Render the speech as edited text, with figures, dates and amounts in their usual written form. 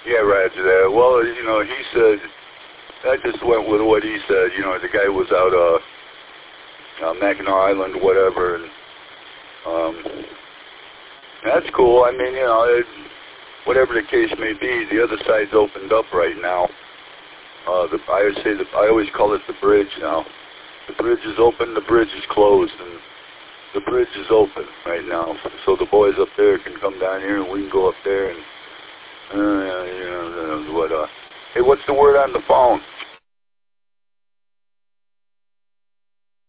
Yeah, Roger that. Well, you know, he said, I just went with what he said. You know, the guy was out Mackinac Island, whatever, and that's cool. I mean, you know, whatever the case may be, the other side's opened up right now. I always call it the bridge now. The bridge is open, the bridge is closed, and the bridge is open right now. So the boys up there can come down here, and we can go up there and, you know, hey, what's the word on the phone?